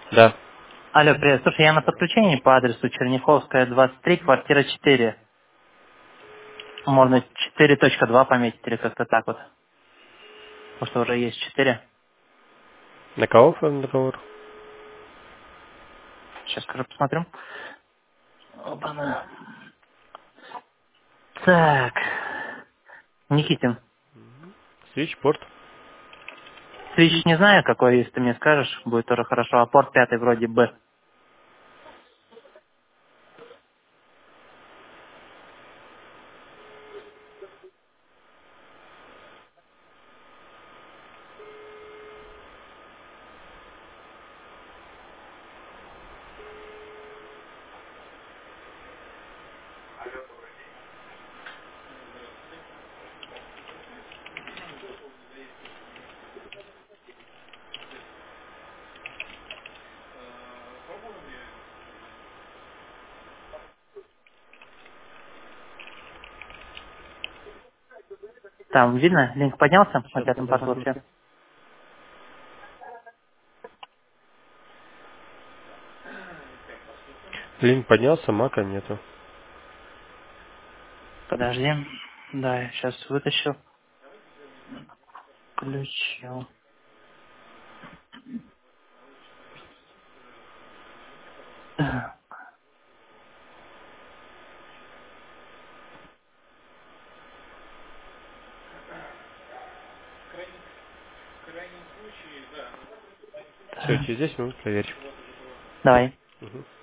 Да. Алло, привет. Слушай, я на подключении по адресу Черняховская, 23, квартира 4. Можно 4.2 пометить или как-то так вот. Потому что уже есть 4. На кого оформлен договор? Сейчас скажу, посмотрю. Опа-на. Так. Никитин. Свитчпорт. Свич не знаю, какой, если ты мне скажешь, будет тоже хорошо. А порт 5 вроде Б. Там видно? Линк поднялся на Сейчас пятом подожди. парсворте? Линк поднялся, мака нету. Подожди. Да, я сейчас вытащу. Включил. Так. Все, Так. через 10 минут проверь. Давай. Мгм.